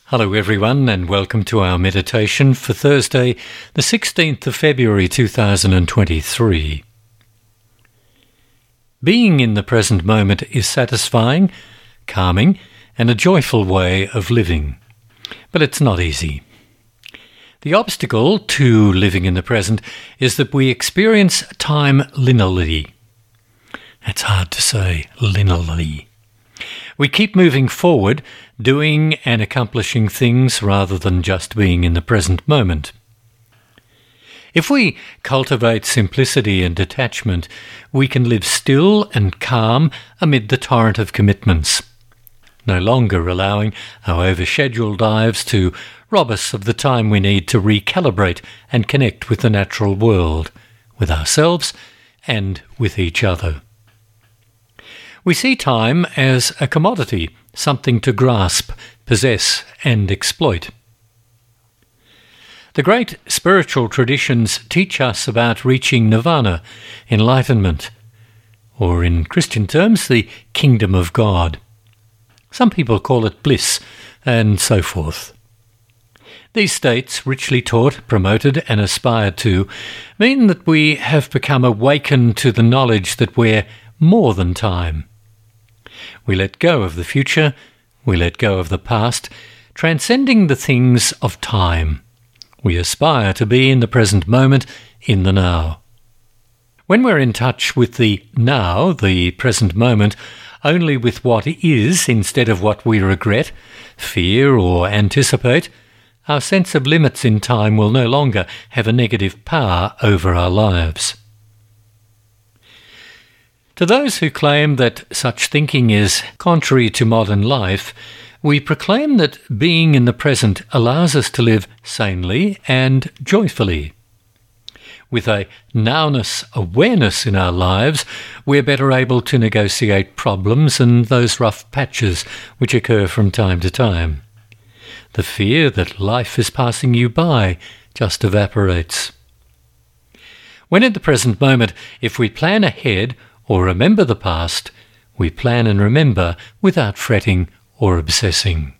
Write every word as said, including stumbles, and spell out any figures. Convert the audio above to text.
Hello everyone and welcome to our meditation for Thursday, the sixteenth of February two thousand twenty-three. Being in the present moment is satisfying, calming and a joyful way of living. But it's not easy. The obstacle to living in the present is that we experience time linearly. That's hard to say, linearly. We keep moving forward, doing and accomplishing things rather than just being in the present moment. If we cultivate simplicity and detachment, we can live still and calm amid the torrent of commitments, no longer allowing our overscheduled lives to rob us of the time we need to recalibrate and connect with the natural world, with ourselves and with each other. We see time as a commodity, something to grasp, possess, and exploit. The great spiritual traditions teach us about reaching nirvana, enlightenment, or in Christian terms, the kingdom of God. Some people call it bliss, and so forth. These states, richly taught, promoted, and aspired to, mean that we have become awakened to the knowledge that we're more than time. We let go of the future, we let go of the past, transcending the things of time. We aspire to be in the present moment, in the now. When we're in touch with the now, the present moment, only with what is instead of what we regret, fear or anticipate, our sense of limits in time will no longer have a negative power over our lives. To those who claim that such thinking is contrary to modern life, we proclaim that being in the present allows us to live sanely and joyfully. With a nowness awareness in our lives, we're better able to negotiate problems and those rough patches which occur from time to time. The fear that life is passing you by just evaporates. When in the present moment, if we plan ahead or remember the past, we plan and remember without fretting or obsessing.